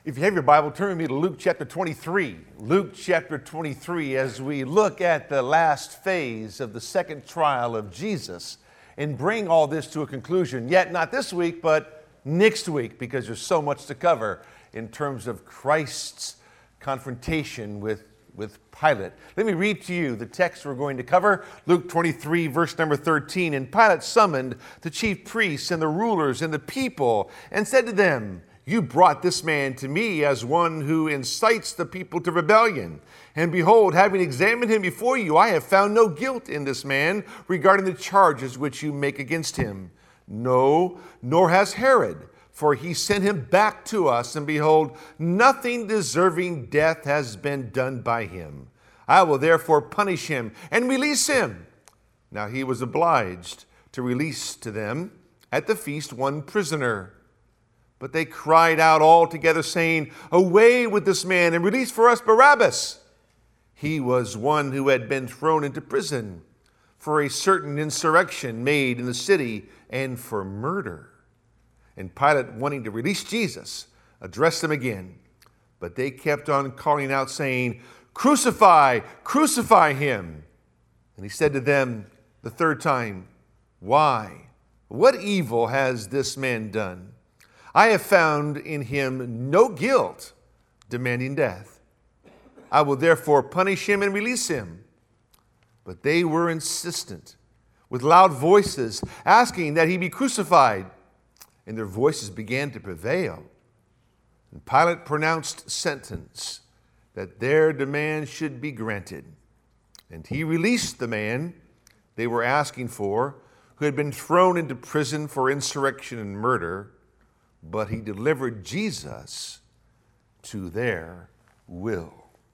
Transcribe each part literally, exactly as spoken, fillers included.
If you have your Bible, turn with me to Luke chapter twenty-three. Luke chapter twenty-three, as we look at the last phase of the second trial of Jesus and bring all this to a conclusion, yet not this week, but next week, because there's so much to cover in terms of Christ's confrontation with, with Pilate. Let me read to you the text we're going to cover. Luke twenty-three, verse number thirteen. And Pilate summoned the chief priests and the rulers and the people and said to them, "You brought this man to me as one who incites the people to rebellion. And behold, having examined him before you, I have found no guilt in this man regarding the charges which you make against him. No, nor has Herod, for he sent him back to us, and behold, nothing deserving death has been done by him. I will therefore punish him and release him." Now he was obliged to release to them at the feast one prisoner. But they cried out all together, saying, "Away with this man, and release for us Barabbas." He was one who had been thrown into prison for a certain insurrection made in the city and for murder. And Pilate, wanting to release Jesus, addressed them again. But they kept on calling out, saying, "Crucify, crucify him." And he said to them the third time, "Why? What evil has this man done? I have found in him no guilt demanding death. I will therefore punish him and release him." But they were insistent, with loud voices, asking that he be crucified. And their voices began to prevail. And Pilate pronounced sentence that their demand should be granted. And he released the man they were asking for, who had been thrown into prison for insurrection and murder, but he delivered Jesus to their will.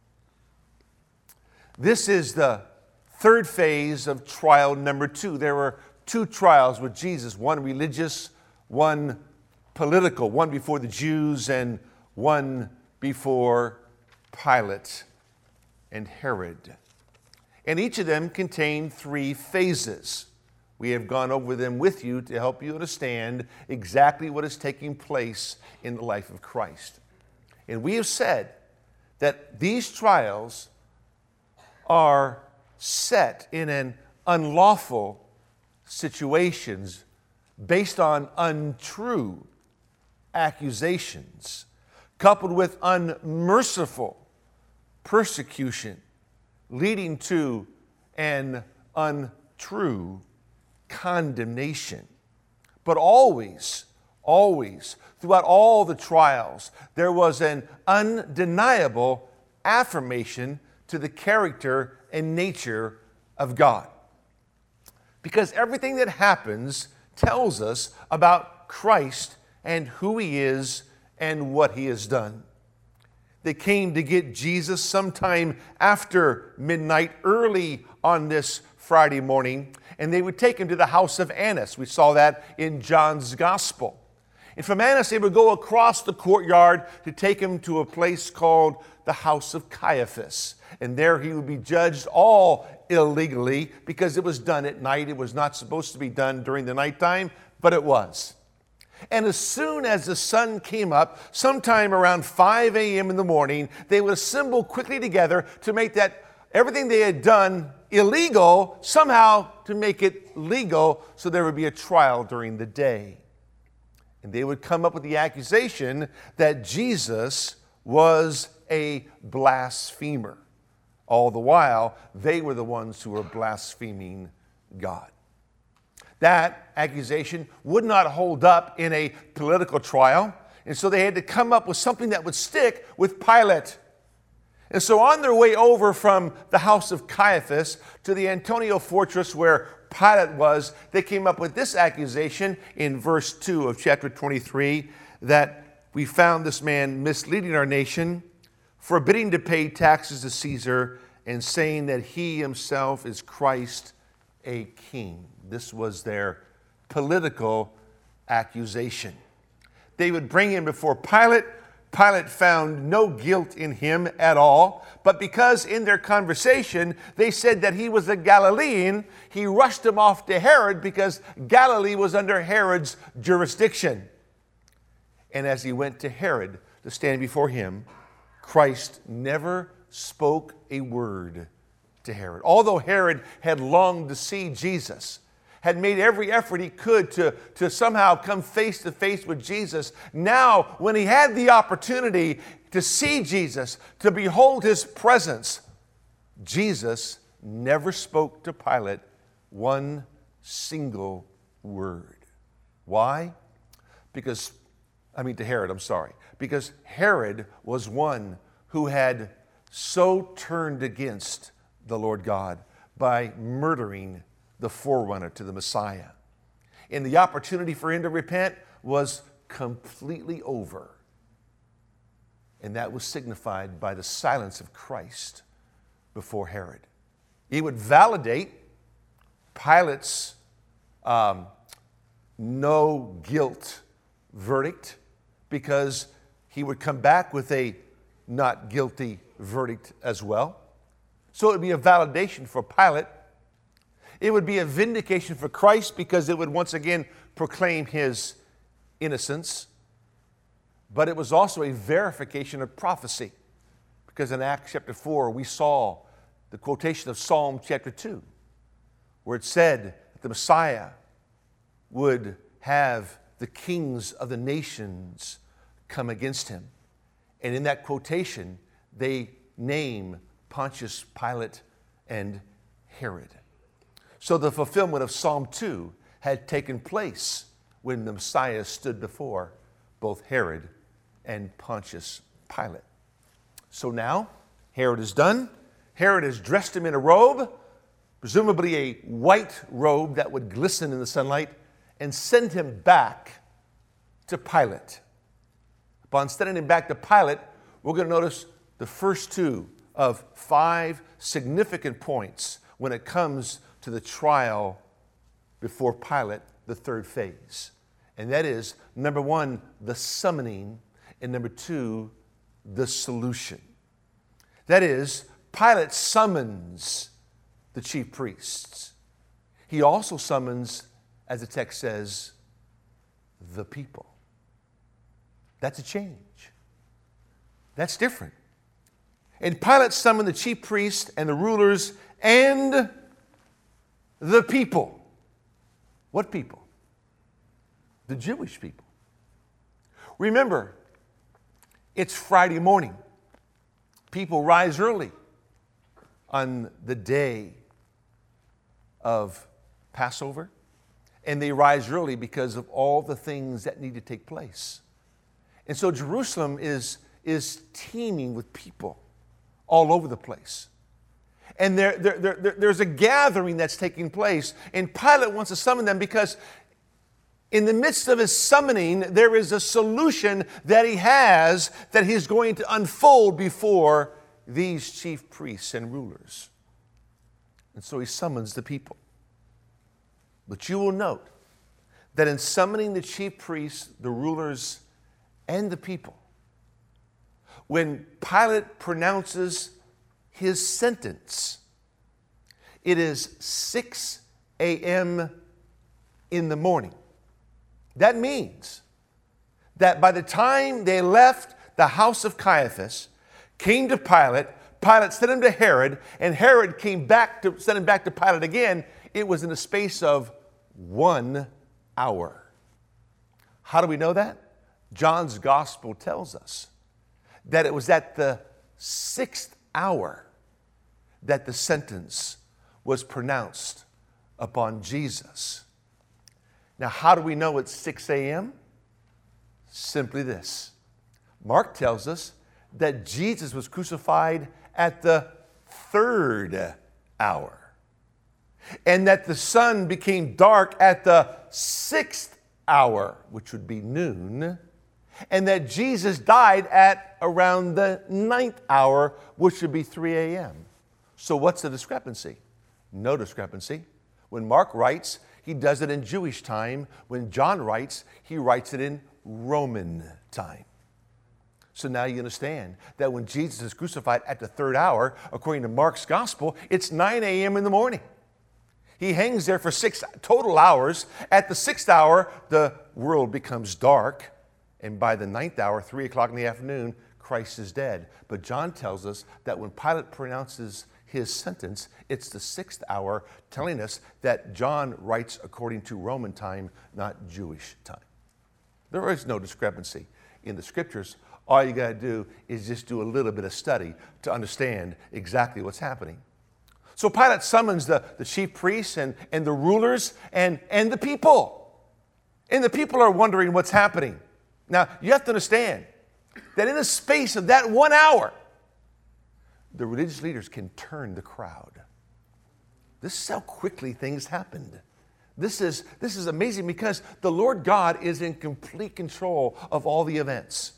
This is the third phase of trial number two. There were two trials with Jesus, one religious, one political, one before the Jews and one before Pilate and Herod. And each of them contained three phases. We have gone over them with you to help you understand exactly what is taking place in the life of Christ. And we have said that these trials are set in an unlawful situations based on untrue accusations, coupled with unmerciful persecution, leading to an untrue condemnation. But always, always, throughout all the trials, there was an undeniable affirmation to the character and nature of God. Because everything that happens tells us about Christ and who he is and what he has done. They came to get Jesus sometime after midnight, early on this Friday morning, and they would take him to the house of Annas. We saw that in John's Gospel. And from Annas, they would go across the courtyard to take him to a place called the house of Caiaphas. And there he would be judged, all illegally, because it was done at night. It was not supposed to be done during the nighttime, but it was. And as soon as the sun came up, sometime around five a.m. in the morning, they would assemble quickly together to make that everything they had done illegal, somehow to make it legal, so there would be a trial during the day. And they would come up with the accusation that Jesus was a blasphemer. All the while, they were the ones who were blaspheming God. That accusation would not hold up in a political trial, and so they had to come up with something that would stick with Pilate. And so on their way over from the house of Caiaphas to the Antonia fortress where Pilate was, they came up with this accusation in verse two of chapter twenty-three, that we found this man misleading our nation, forbidding to pay taxes to Caesar, and saying that he himself is Christ, a king. This was their political accusation. They would bring him before Pilate. Pilate found no guilt in him at all, but because in their conversation they said that he was a Galilean, he rushed him off to Herod because Galilee was under Herod's jurisdiction. And as he went to Herod, to stand before him, Christ never spoke a word to Herod. Although Herod had longed to see Jesus, had made every effort he could to, to somehow come face to face with Jesus, now when he had the opportunity to see Jesus, to behold his presence, Jesus never spoke to Pilate one single word. Why? Because, I mean to Herod, I'm sorry. Because Herod was one who had so turned against the Lord God by murdering the forerunner to the Messiah. And the opportunity for him to repent was completely over. And that was signified by the silence of Christ before Herod. It would validate Pilate's um, no guilt verdict, because he would come back with a not guilty verdict as well. So it would be a validation for Pilate. It would be a vindication for Christ, because it would once again proclaim his innocence. But it was also a verification of prophecy, because in Acts chapter four we saw the quotation of Psalm chapter two, where it said that the Messiah would have the kings of the nations come against him. And in that quotation, they name Pontius Pilate and Herod. So the fulfillment of Psalm two had taken place when the Messiah stood before both Herod and Pontius Pilate. So now, Herod is done. Herod has dressed him in a robe, presumably a white robe that would glisten in the sunlight, and send him back to Pilate. Upon sending him back to Pilate, we're going to notice the first two of five significant points when it comes to the trial before Pilate, the third phase. And that is, number one, the summoning, and number two, the solution. That is, Pilate summons the chief priests. He also summons, as the text says, the people. That's a change. That's different. And Pilate summoned the chief priests and the rulers and the people. What people? The Jewish people. Remember, it's Friday morning. People rise early on the day of Passover, and they rise early because of all the things that need to take place. And so Jerusalem is, is teeming with people all over the place. And there, there, there, there's a gathering that's taking place, and Pilate wants to summon them because in the midst of his summoning, there is a solution that he has that he's going to unfold before these chief priests and rulers. And so he summons the people. But you will note that in summoning the chief priests, the rulers, and the people, when Pilate pronounces his sentence, it is six a.m. in the morning. That means that by the time they left the house of Caiaphas, came to Pilate, Pilate sent him to Herod, and Herod came back to send him back to Pilate again, it was in the space of one hour. How do we know that? John's gospel tells us that it was at the sixth hour that the sentence was pronounced upon Jesus. Now, how do we know it's six a.m.? Simply this. Mark tells us that Jesus was crucified at the third hour, and that the sun became dark at the sixth hour, which would be noon, and that Jesus died at around the ninth hour, which would be three a.m. So what's the discrepancy? No discrepancy. When Mark writes, he does it in Jewish time. When John writes, he writes it in Roman time. So now you understand that when Jesus is crucified at the third hour, according to Mark's gospel, it's nine a.m. in the morning. He hangs there for six total hours. At the sixth hour, the world becomes dark, And by the ninth hour, three o'clock in the afternoon, Christ is dead. But John tells us that when Pilate pronounces his sentence, it's the sixth hour, telling us that John writes according to Roman time, not Jewish time. There is no discrepancy in the scriptures. All you got to do is just do a little bit of study to understand exactly what's happening. So Pilate summons the, the chief priests and, and the rulers and, and the people. And the people are wondering what's happening. Now, you have to understand that in the space of that one hour, the religious leaders can turn the crowd. This is how quickly things happened. This is, this is amazing because the Lord God is in complete control of all the events.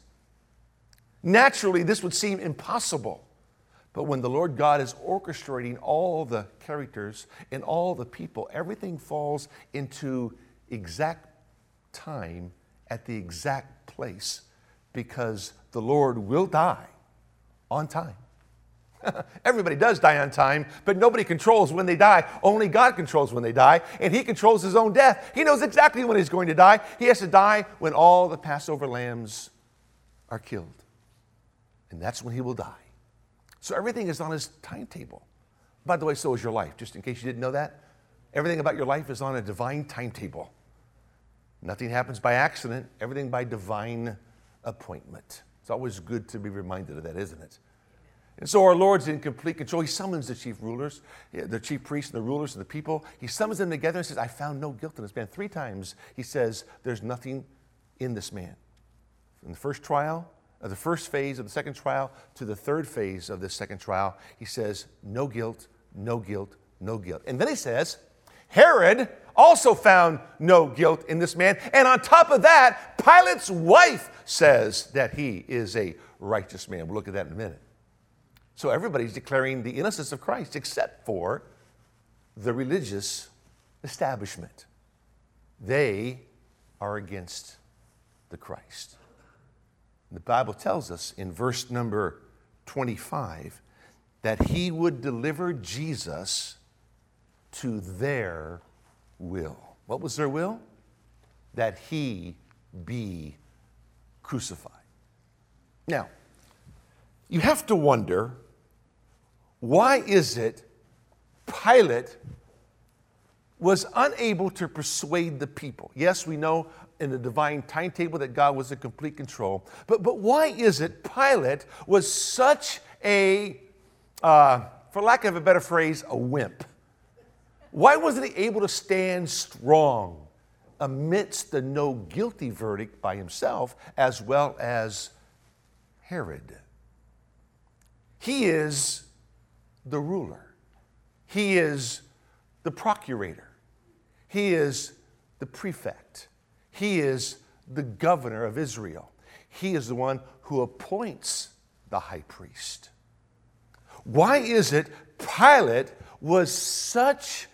Naturally, this would seem impossible. But when the Lord God is orchestrating all the characters and all the people, everything falls into exact time at the exact place because the Lord will die on time. Everybody does die on time, but nobody controls when they die. Only God controls when they die, and he controls his own death. He knows exactly when he's going to die. He has to die when all the Passover lambs are killed. And that's when he will die. So everything is on his timetable. By the way, so is your life, just in case you didn't know that. Everything about your life is on a divine timetable. Nothing happens by accident, everything by divine appointment. It's always good to be reminded of that, isn't it? And so our Lord's in complete control. He summons the chief rulers, the chief priests and the rulers and the people. He summons them together and says, I found no guilt in this man. Three times he says, there's nothing in this man. From the first trial, of the first phase of the second trial to the third phase of the second trial, he says, no guilt, no guilt, no guilt. And then he says, Herod also found no guilt in this man. And on top of that, Pilate's wife says that he is a righteous man. We'll look at that in a minute. So everybody's declaring the innocence of Christ except for the religious establishment. They are against the Christ. The Bible tells us in verse number twenty-five that he would deliver Jesus to their will. What was their will? That he be crucified. Now, you have to wonder, why is it Pilate was unable to persuade the people? Yes, we know in the divine timetable that God was in complete control. But, but why is it Pilate was such a, uh, for lack of a better phrase, a wimp? Why wasn't he able to stand strong amidst the no guilty verdict by himself as well as Herod? He is the ruler. He is the procurator. He is the prefect. He is the governor of Israel. He is the one who appoints the high priest. Why is it Pilate was such,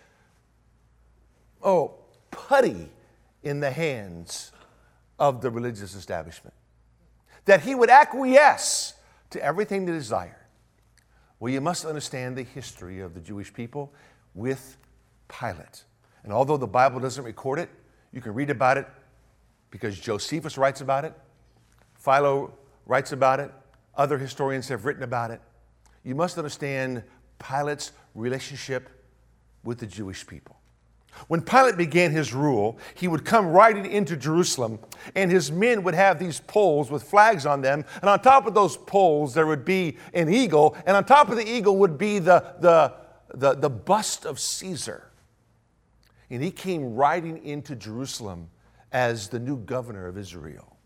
oh, putty in the hands of the religious establishment that he would acquiesce to everything they desired? Well, you must understand the history of the Jewish people with Pilate. And although the Bible doesn't record it, you can read about it because Josephus writes about it, Philo writes about it, other historians have written about it. You must understand Pilate's relationship with the Jewish people. When Pilate began his rule, he would come riding into Jerusalem, and his men would have these poles with flags on them, and on top of those poles there would be an eagle, and on top of the eagle would be the, the, the, the bust of Caesar. And he came riding into Jerusalem as the new governor of Israel.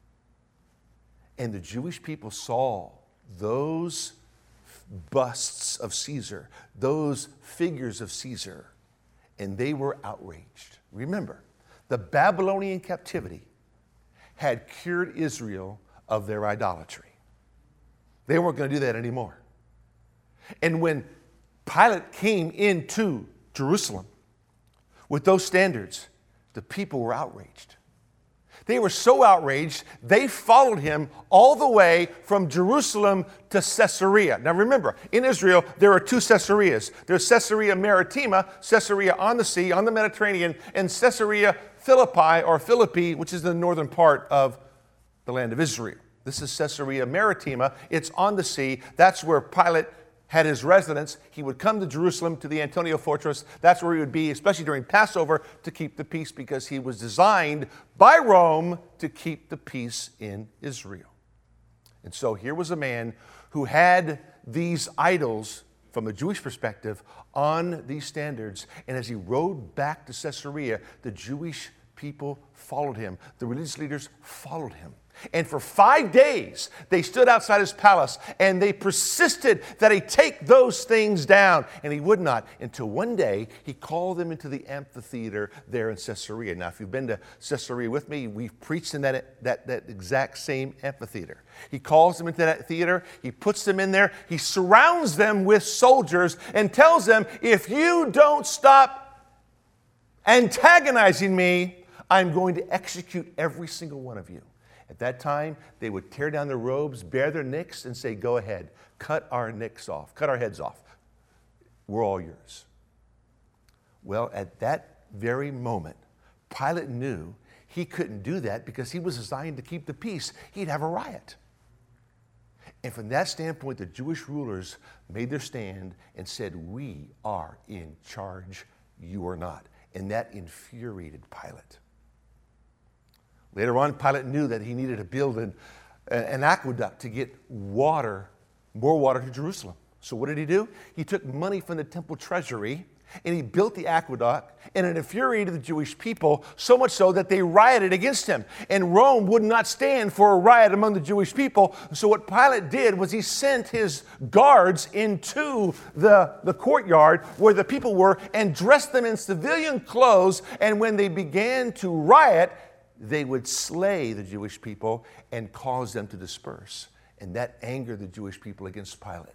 And the Jewish people saw those busts of Caesar, those figures of Caesar, and they were outraged. Remember, the Babylonian captivity had cured Israel of their idolatry. They weren't going to do that anymore. And when Pilate came into Jerusalem with those standards, the people were outraged. They were so outraged, they followed him all the way from Jerusalem to Caesarea. Now remember, in Israel, there are two Caesareas. There's Caesarea Maritima, Caesarea on the sea, on the Mediterranean, and Caesarea Philippi, or Philippi, which is the northern part of the land of Israel. This is Caesarea Maritima. It's on the sea. That's where Pilate had his residence. He would come to Jerusalem, to the Antonia fortress. That's where he would be, especially during Passover, to keep the peace, because he was designed by Rome to keep the peace in Israel. And so here was a man who had these idols, from a Jewish perspective, on these standards. And as he rode back to Caesarea, the Jewish people followed him. The religious leaders followed him. And for five days, they stood outside his palace, and they persisted that he take those things down. And he would not, until one day he called them into the amphitheater there in Caesarea. Now, if you've been to Caesarea with me, we've preached in that, that, that exact same amphitheater. He calls them into that theater. He puts them in there. He surrounds them with soldiers and tells them, if you don't stop antagonizing me, I'm going to execute every single one of you. At that time, they would tear down their robes, bare their necks, and say, go ahead, cut our necks off, cut our heads off. We're all yours. Well, at that very moment, Pilate knew he couldn't do that because he was designed to keep the peace. He'd have a riot. And from that standpoint, the Jewish rulers made their stand and said, we are in charge, you are not. And that infuriated Pilate. Later on, Pilate knew that he needed to build an, an aqueduct to get water, more water to Jerusalem. So what did he do? He took money from the temple treasury and he built the aqueduct, and it infuriated the Jewish people so much so that they rioted against him. And Rome would not stand for a riot among the Jewish people. So what Pilate did was he sent his guards into the, the courtyard where the people were and dressed them in civilian clothes. And when they began to riot, they would slay the Jewish people and cause them to disperse. And that angered the Jewish people against Pilate.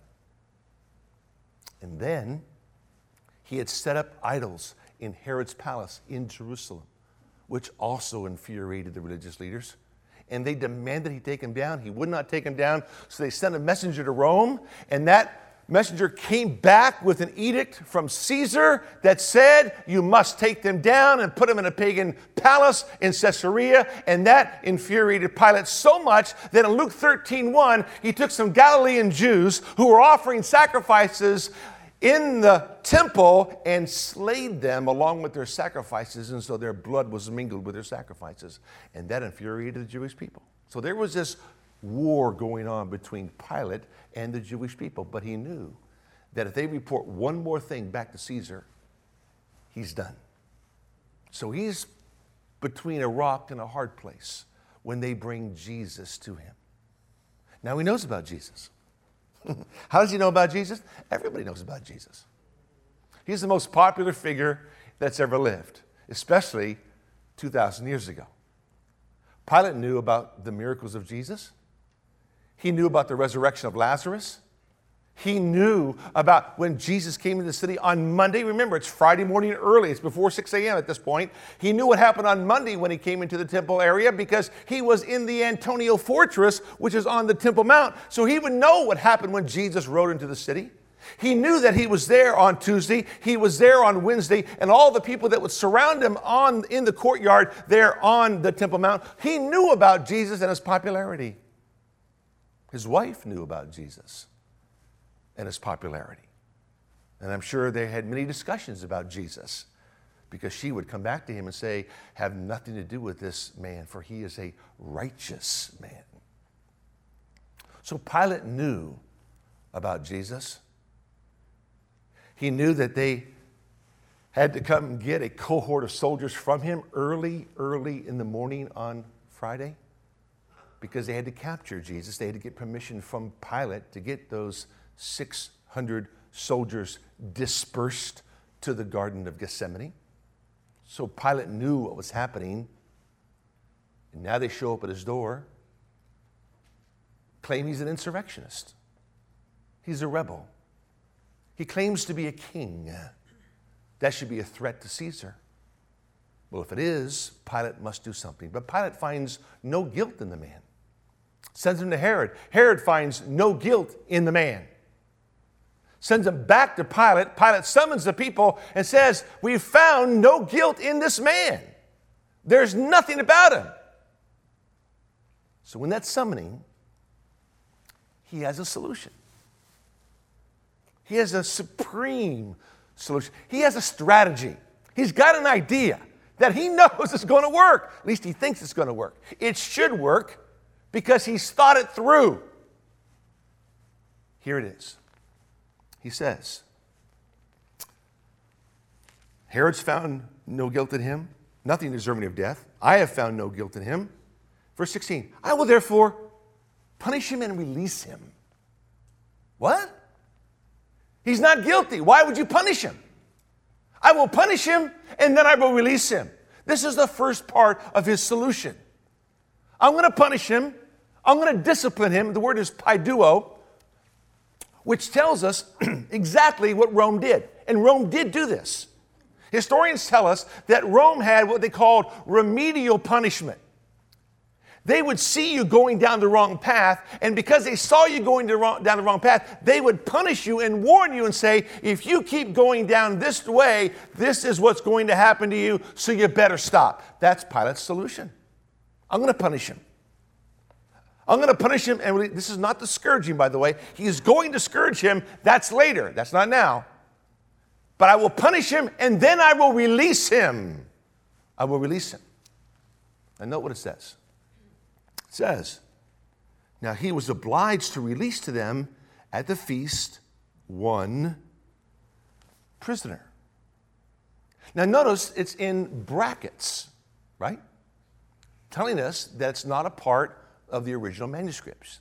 And then he had set up idols in Herod's palace in Jerusalem, which also infuriated the religious leaders. And they demanded he take them down. He would not take them down, so they sent a messenger to Rome, and that messenger came back with an edict from Caesar that said, you must take them down and put them in a pagan palace in Caesarea. And that infuriated Pilate so much that in Luke thirteen one, he took some Galilean Jews who were offering sacrifices in the temple and slayed them along with their sacrifices. And so their blood was mingled with their sacrifices. And that infuriated the Jewish people. So there was this war going on between Pilate and the Jewish people, but he knew that if they report one more thing back to Caesar, he's done. So he's between a rock and a hard place when they bring Jesus to him. Now he knows about Jesus. How does he know about Jesus? Everybody knows about Jesus. He's the most popular figure that's ever lived, especially two thousand years ago. Pilate knew about the miracles of Jesus. He knew about the resurrection of Lazarus. He knew about when Jesus came into the city on Monday. Remember, it's Friday morning early. It's before six a.m. at this point. He knew what happened on Monday when he came into the temple area because he was in the Antonia fortress, which is on the Temple Mount. So he would know what happened when Jesus rode into the city. He knew that he was there on Tuesday. He was there on Wednesday. And all the people that would surround him on in the courtyard there on the Temple Mount. He knew about Jesus and his popularity. His wife knew about Jesus and his popularity. And I'm sure they had many discussions about Jesus because she would come back to him and say, have nothing to do with this man, for he is a righteous man. So Pilate knew about Jesus. He knew that they had to come and get a cohort of soldiers from him early, early in the morning on Friday because they had to capture Jesus. They had to get permission from Pilate to get those six hundred soldiers dispersed to the Garden of Gethsemane. So Pilate knew what was happening. And now they show up at his door, claim he's an insurrectionist. He's a rebel. He claims to be a king. That should be a threat to Caesar. Well, if it is, Pilate must do something. But Pilate finds no guilt in the man. Sends him to Herod. Herod finds no guilt in the man. Sends him back to Pilate. Pilate summons the people and says, we've found no guilt in this man. There's nothing about him. So in that summoning, he has a solution. He has a supreme solution. He has a strategy. He's got an idea that he knows is going to work. At least he thinks it's going to work. It should work because he's thought it through. Here it is. He says, Herod's found no guilt in him, nothing deserving of death. I have found no guilt in him. Verse sixteen, I will therefore punish him and release him. What? He's not guilty. Why would you punish him? I will punish him and then I will release him. This is the first part of his solution. I'm going to punish him. I'm going to discipline him. The word is paiduo, which tells us exactly what Rome did. And Rome did do this. Historians tell us that Rome had what they called remedial punishment. They would see you going down the wrong path, and because they saw you going down the wrong path, they would punish you and warn you and say, if you keep going down this way, this is what's going to happen to you, so you better stop. That's Pilate's solution. I'm going to punish him. I'm going to punish him, and this is not the scourging, by the way. He is going to scourge him. That's later. That's not now. But I will punish him, and then I will release him. I will release him. And note what it says. It says, now he was obliged to release to them at the feast one prisoner. Now notice it's in brackets, right? Telling us that it's not a part of the original manuscripts.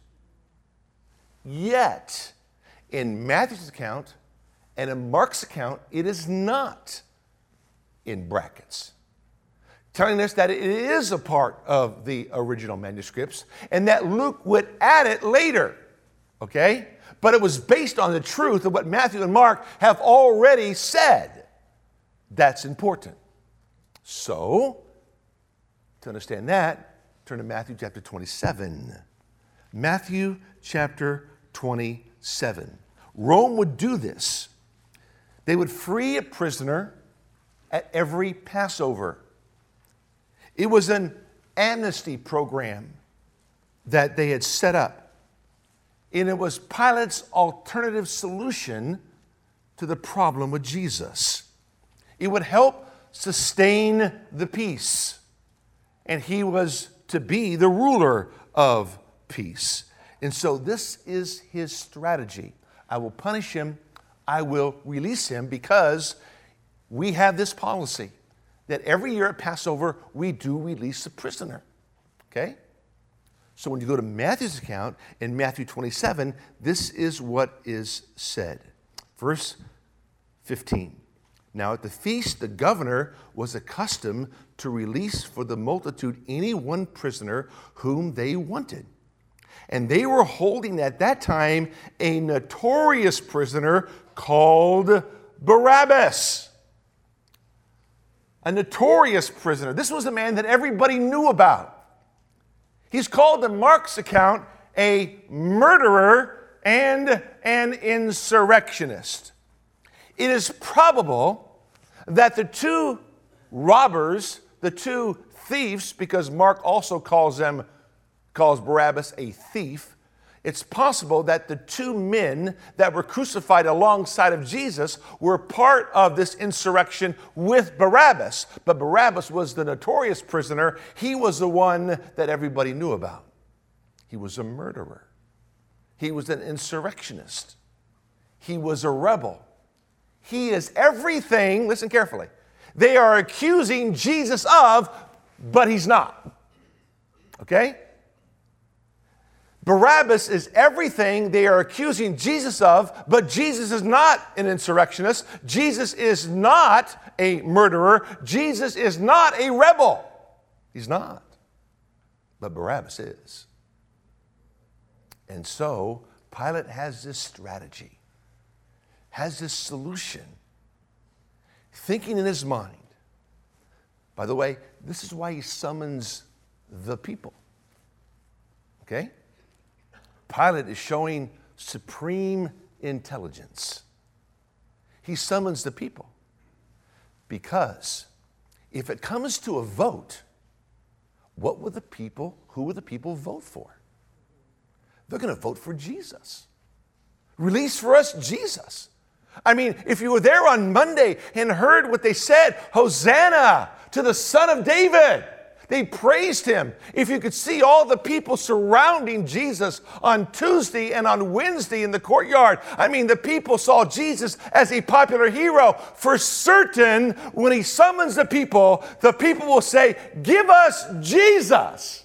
Yet, in Matthew's account and in Mark's account, it is not in brackets, telling us that it is a part of the original manuscripts and that Luke would add it later, okay? But it was based on the truth of what Matthew and Mark have already said. That's important. So, to understand that, turn to Matthew chapter twenty-seven. Matthew chapter twenty-seven. Rome would do this. They would free a prisoner at every Passover. It was an amnesty program that they had set up. And it was Pilate's alternative solution to the problem with Jesus. It would help sustain the peace. And he was to be the ruler of peace. And so this is his strategy. I will punish him. I will release him because we have this policy that every year at Passover, we do release a prisoner, okay? So when you go to Matthew's account, in Matthew twenty-seven, this is what is said. Verse fifteen. Now at the feast, the governor was accustomed to release for the multitude any one prisoner whom they wanted. And they were holding at that time a notorious prisoner called Barabbas. A notorious prisoner. This was a man that everybody knew about. He's called in Mark's account a murderer and an insurrectionist. It is probable that the two robbers, the two thieves, because Mark also calls them, calls Barabbas a thief, it's possible that the two men that were crucified alongside of Jesus were part of this insurrection with Barabbas. But Barabbas was the notorious prisoner. He was the one that everybody knew about. He was a murderer. He was an insurrectionist. He was a rebel. He is everything, listen carefully, they are accusing Jesus of, but he's not. Okay? Barabbas is everything they are accusing Jesus of, but Jesus is not an insurrectionist. Jesus is not a murderer. Jesus is not a rebel. He's not. But Barabbas is. And so Pilate has this strategy, has this solution, thinking in his mind. By the way, this is why he summons the people. Okay? Pilate is showing supreme intelligence. He summons the people because if it comes to a vote, what would the people, who would the people vote for? They're going to vote for Jesus. Release for us Jesus. I mean, if you were there on Monday and heard what they said, Hosanna to the Son of David. They praised him. If you could see all the people surrounding Jesus on Tuesday and on Wednesday in the courtyard, I mean, the people saw Jesus as a popular hero. For certain, when he summons the people, the people will say, give us Jesus.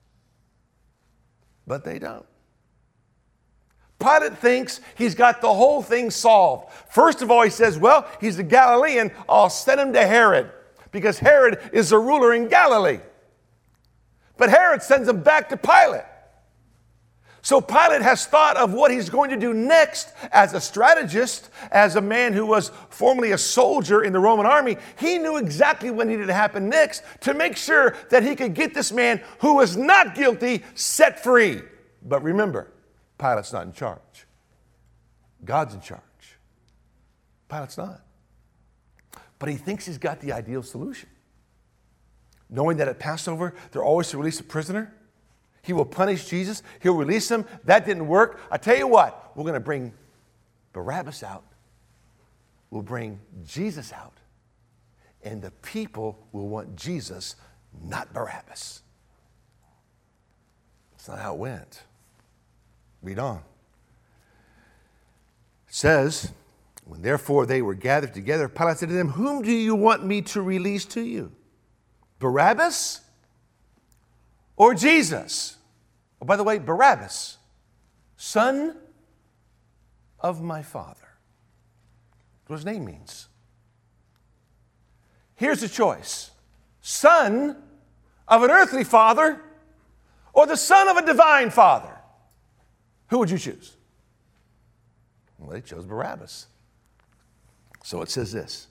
But they don't. Pilate thinks he's got the whole thing solved. First of all, he says, well, he's a Galilean. I'll send him to Herod, because Herod is the ruler in Galilee. But Herod sends him back to Pilate. So Pilate has thought of what he's going to do next as a strategist, as a man who was formerly a soldier in the Roman army. He knew exactly what needed to happen next to make sure that he could get this man who was not guilty set free. But remember, Pilate's not in charge. God's in charge. Pilate's not. But he thinks he's got the ideal solution. Knowing that at Passover, they're always to release a prisoner. He will punish Jesus. He'll release him. That didn't work. I tell you what, we're going to bring Barabbas out. We'll bring Jesus out. And the people will want Jesus, not Barabbas. That's not how it went. Read on. It says, when therefore they were gathered together, Pilate said to them, whom do you want me to release to you? Barabbas or Jesus? Oh, by the way, Barabbas, son of my father. That's what his name means. Here's the choice. Son of an earthly father or the son of a divine father? Who would you choose? Well, they chose Barabbas. So it says this.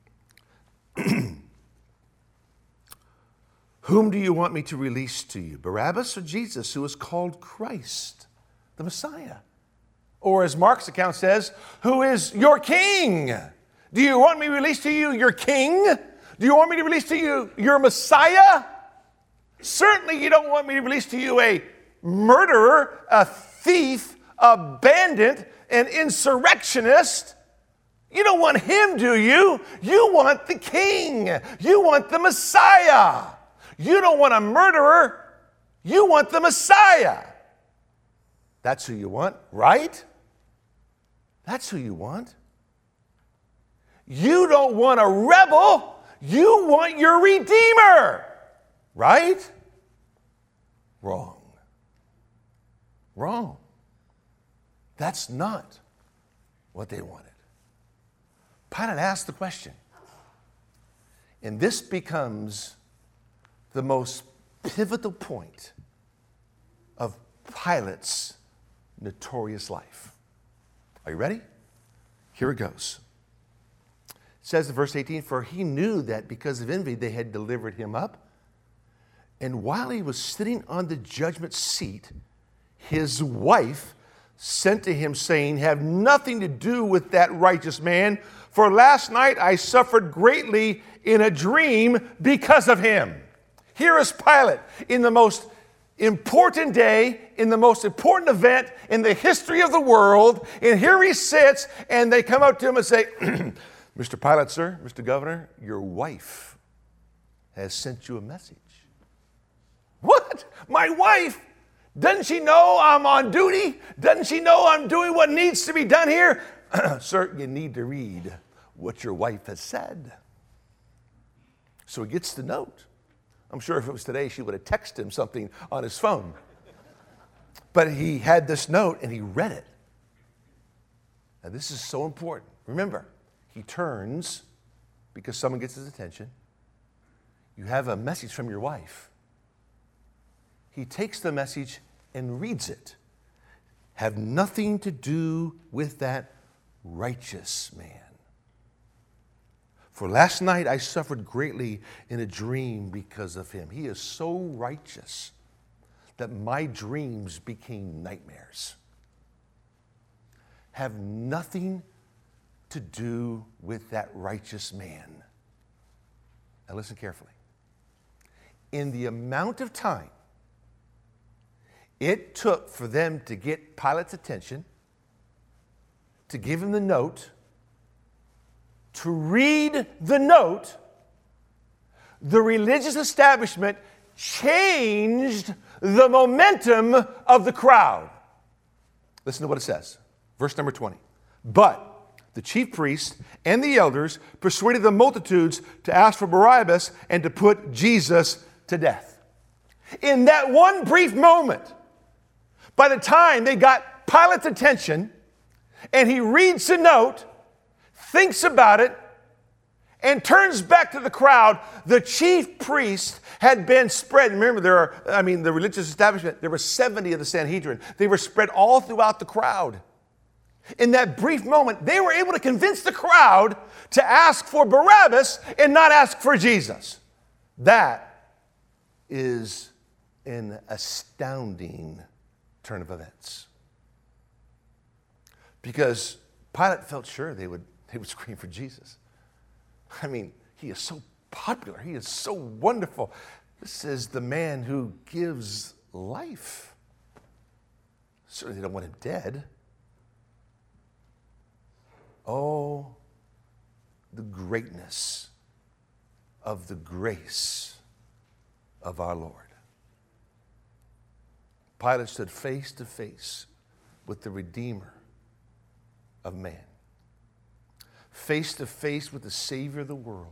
Whom do you want me to release to you? Barabbas or Jesus, who is called Christ, the Messiah? Or as Mark's account says, who is your king? Do you want me to release to you your king? Do you want me to release to you your Messiah? Certainly you don't want me to release to you a murderer, a thief, a bandit, an insurrectionist. You don't want him, do you? You want the king. You want the Messiah. You don't want a murderer. You want the Messiah. That's who you want, right? That's who you want. You don't want a rebel. You want your Redeemer, right? Wrong. Wrong. That's not what they wanted. Pilate asked the question, and this becomes the most pivotal point of Pilate's notorious life. Are you ready? Here it goes. It says in verse eighteen, for he knew that because of envy they had delivered him up, and while he was sitting on the judgment seat, his wife sent to him saying, have nothing to do with that righteous man, for last night I suffered greatly in a dream because of him. Here is Pilate in the most important day, in the most important event in the history of the world, and here he sits, and they come up to him and say, Mister Pilate, sir, Mister Governor, your wife has sent you a message. What? My wife? Doesn't she know I'm on duty? Doesn't she know I'm doing what needs to be done here? Sir, you need to read what your wife has said. So he gets the note. I'm sure if it was today, she would have texted him something on his phone. But he had this note and he read it. Now this is so important. Remember, he turns because someone gets his attention. You have a message from your wife. He takes the message and reads it. Have nothing to do with that righteous man. For last night I suffered greatly in a dream because of him. He is so righteous that my dreams became nightmares. Have nothing to do with that righteous man. Now listen carefully. in the amount of time it took for them to get Pilate's attention, to give him the note, to read the note, the religious establishment changed the momentum of the crowd. Listen to what it says. Verse number twenty. But the chief priests and the elders persuaded the multitudes to ask for Barabbas and to put Jesus to death. In that one brief moment, by the time they got Pilate's attention and he reads the note, thinks about it, and turns back to the crowd, the chief priest had been spread. Remember, there are, I mean, the religious establishment, there were seventy of the Sanhedrin. They were spread all throughout the crowd. In that brief moment, they were able to convince the crowd to ask for Barabbas and not ask for Jesus. That is an astounding turn of events. Because Pilate felt sure they would, they would scream for Jesus. I mean, he is so popular. He is so wonderful. This is the man who gives life. Certainly they don't want him dead. Oh, the greatness of the grace of our Lord. Pilate stood face to face with the Redeemer of man, face to face with the Savior of the world.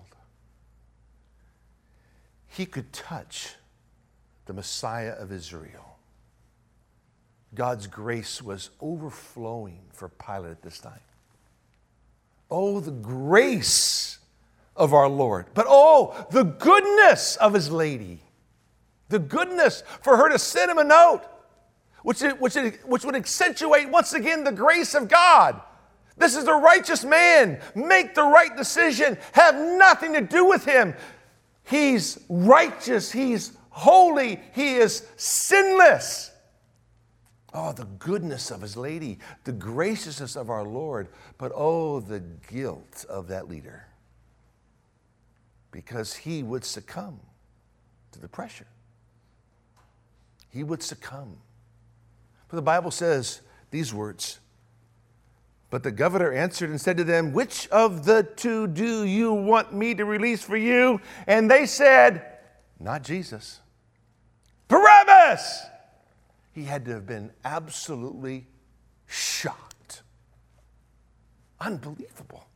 He could touch the Messiah of Israel. God's grace was overflowing for Pilate at this time. Oh, the grace of our Lord. But oh, the goodness of his lady. The goodness for her to send him a note, which, which, which would accentuate once again the grace of God. This is the righteous man. Make the right decision. Have nothing to do with him. He's righteous. He's holy. He is sinless. Oh, the goodness of his lady, the graciousness of our Lord, but oh, the guilt of that leader, because he would succumb to the pressure. He would succumb. For the Bible says these words, but the governor answered and said to them, which of the two do you want me to release for you? And they said, not Jesus, Barabbas. He had to have been absolutely shocked. Unbelievable.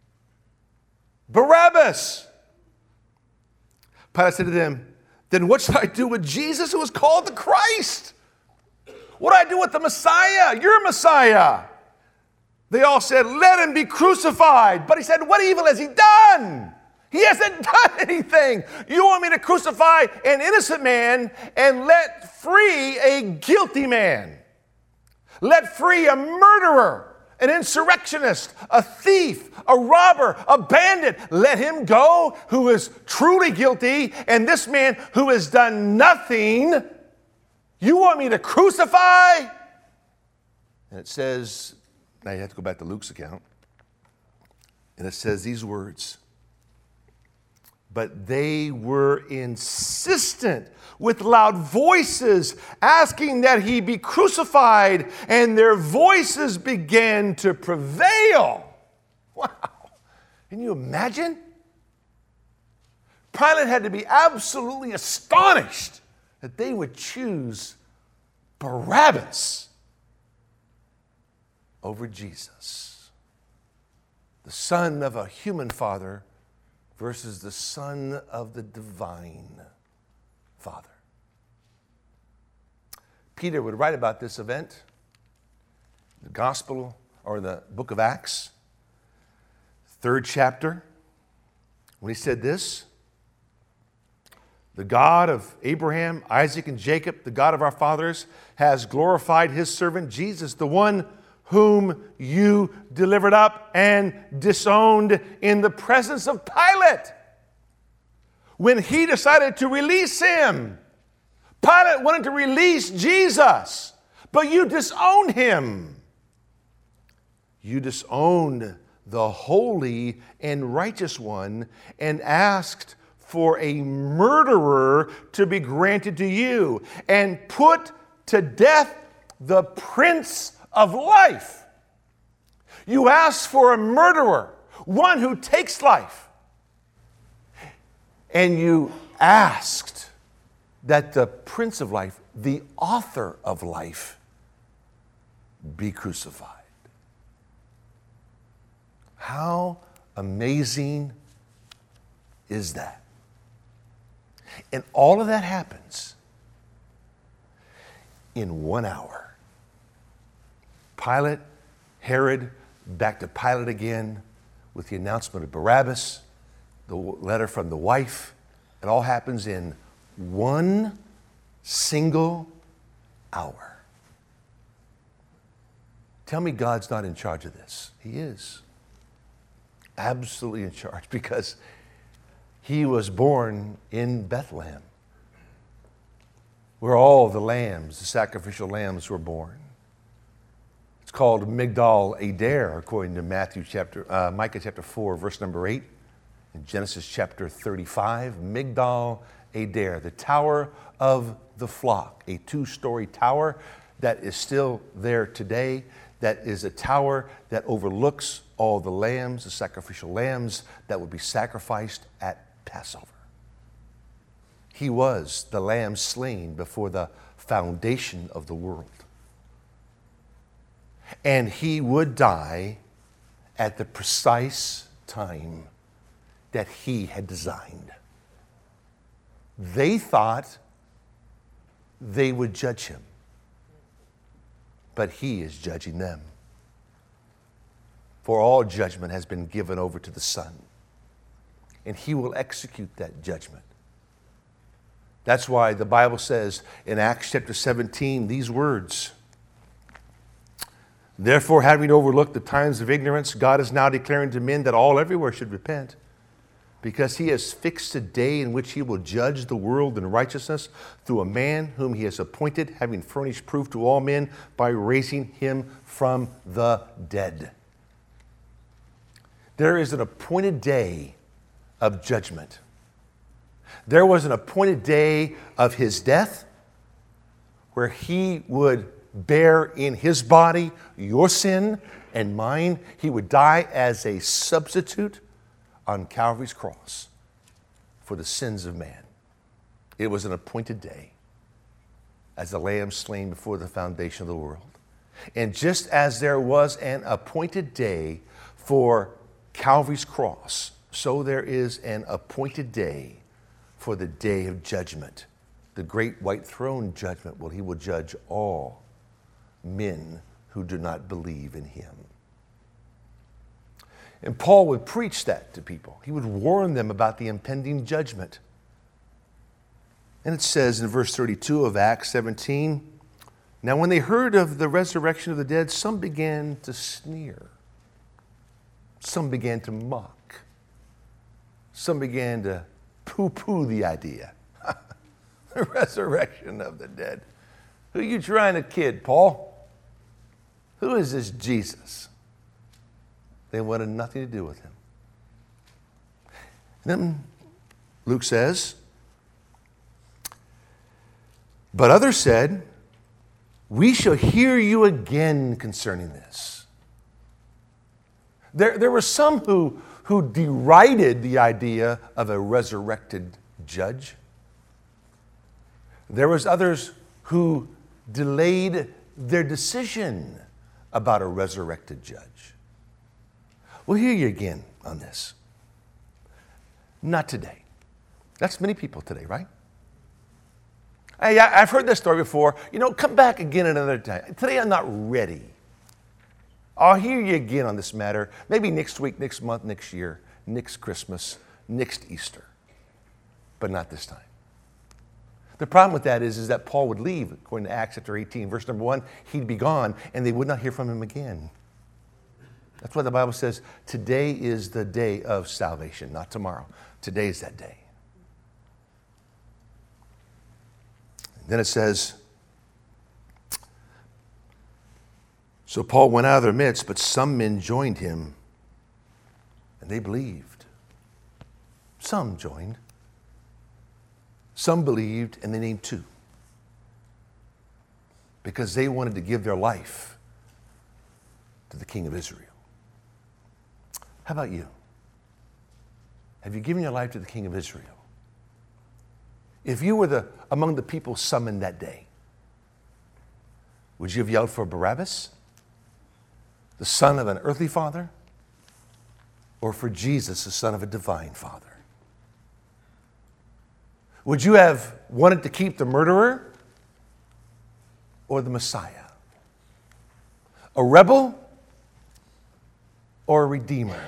Barabbas. Pilate said to them, then what should I do with Jesus who is called the Christ? What do I do with the Messiah? Your Messiah. They all said, let him be crucified. But he said, what evil has he done? He hasn't done anything. You want me to crucify an innocent man and let free a guilty man? Let free a murderer, an insurrectionist, a thief, a robber, a bandit. Let him go who is truly guilty, and this man who has done nothing, you want me to crucify? And it says, now you have to go back to Luke's account, and it says these words, but they were insistent with loud voices, asking that he be crucified, and their voices began to prevail. Wow. Can you imagine? Pilate had to be absolutely astonished that they would choose Barabbas over Jesus, the son of a human father versus the Son of the divine Father. Peter would write about this event, the Gospel or the book of Acts, third chapter, when he said this, the God of Abraham, Isaac, and Jacob, the God of our fathers, has glorified his servant Jesus, the one whom you delivered up and disowned in the presence of Pilate. When he decided to release him, Pilate wanted to release Jesus, but you disowned him. You disowned the holy and righteous one and asked for a murderer to be granted to you, and put to death the Prince of Life. You asked for a murderer, one who takes life. And you asked that the Prince of Life, the author of life, be crucified. How amazing is that? And all of that happens in one hour. Pilate, Herod, back to Pilate again with the announcement of Barabbas, the letter from the wife. It all happens in one single hour. Tell me God's not in charge of this. He is. Absolutely in charge, because he was born in Bethlehem, where all the lambs, the sacrificial lambs, were born. It's called Migdal Eder, according to Matthew chapter, uh, Micah chapter four, verse number eight, and Genesis chapter thirty-five. Migdal Eder, the tower of the flock, a two-story tower that is still there today. That is a tower that overlooks all the lambs, the sacrificial lambs that would be sacrificed at Passover. He was the lamb slain before the foundation of the world. And he would die at the precise time that he had designed. They thought they would judge him, but he is judging them. For all judgment has been given over to the Son, and he will execute that judgment. That's why the Bible says in Acts chapter seventeen these words, "Therefore, having overlooked the times of ignorance, God is now declaring to men that all everywhere should repent, because he has fixed a day in which he will judge the world in righteousness through a man whom he has appointed, having furnished proof to all men by raising him from the dead." There is an appointed day of judgment. There was an appointed day of his death, where he would bear in his body your sin and mine. He would die as a substitute on Calvary's cross for the sins of man. It was an appointed day as the lamb slain before the foundation of the world. And just as there was an appointed day for Calvary's cross, so there is an appointed day for the day of judgment, the great white throne judgment, where he will judge all men who do not believe in him. And Paul would preach that to people. He would warn them about the impending judgment. And it says in verse thirty-two of Acts seventeen, "Now when they heard of the resurrection of the dead, some began to sneer. Some began to mock. Some began to poo-poo the idea." The resurrection of the dead. Who are you trying to kid, Paul? Who is this Jesus? They wanted nothing to do with him. And then Luke says, "But others said, 'We shall hear you again concerning this.'" There, there were some who, who derided the idea of a resurrected judge. There was others who delayed their decision about a resurrected judge. We'll hear you again on this. Not today. That's many people today, right? Hey, I've heard this story before. You know, come back again another time. Today I'm not ready. I'll hear you again on this matter, maybe next week, next month, next year, next Christmas, next Easter, but not this time. The problem with that is, is that Paul would leave, according to Acts chapter eighteen, verse number one, he'd be gone, and they would not hear from him again. That's why the Bible says, today is the day of salvation, not tomorrow. Today is that day. Then it says, "So Paul went out of their midst, but some men joined him, and they believed." Some joined. Some believed and they named two because they wanted to give their life to the King of Israel. How about you? Have you given your life to the King of Israel? If you were the, among the people summoned that day, would you have yelled for Barabbas, the son of an earthly father, or for Jesus, the son of a divine father? Would you have wanted to keep the murderer or the Messiah? A rebel or a redeemer?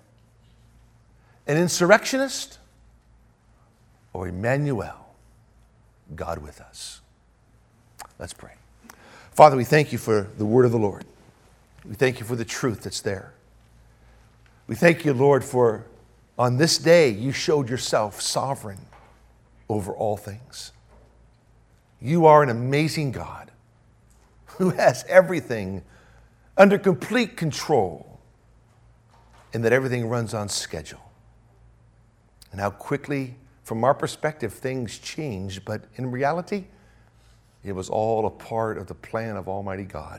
An insurrectionist or Emmanuel, God with us? Let's pray. Father, we thank you for the word of the Lord. We thank you for the truth that's there. We thank you, Lord, for on this day you showed yourself sovereign over all things. You are an amazing God who has everything under complete control and that everything runs on schedule. And how quickly, from our perspective, things change, but in reality, it was all a part of the plan of Almighty God.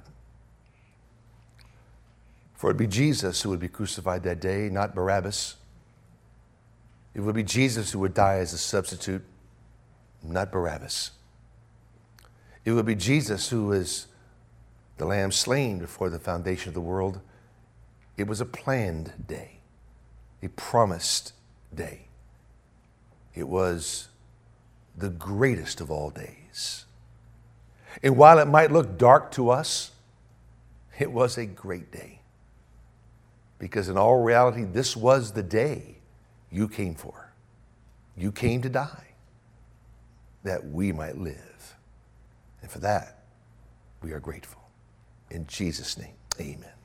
For it would be Jesus who would be crucified that day, not Barabbas. It would be Jesus who would die as a substitute, not Barabbas. It would be Jesus who is the lamb slain before the foundation of the world. It was a planned day, a promised day. It was the greatest of all days. And while it might look dark to us, it was a great day. Because in all reality, this was the day you came for. You came to die, that we might live. And for that, we are grateful. In Jesus' name, amen.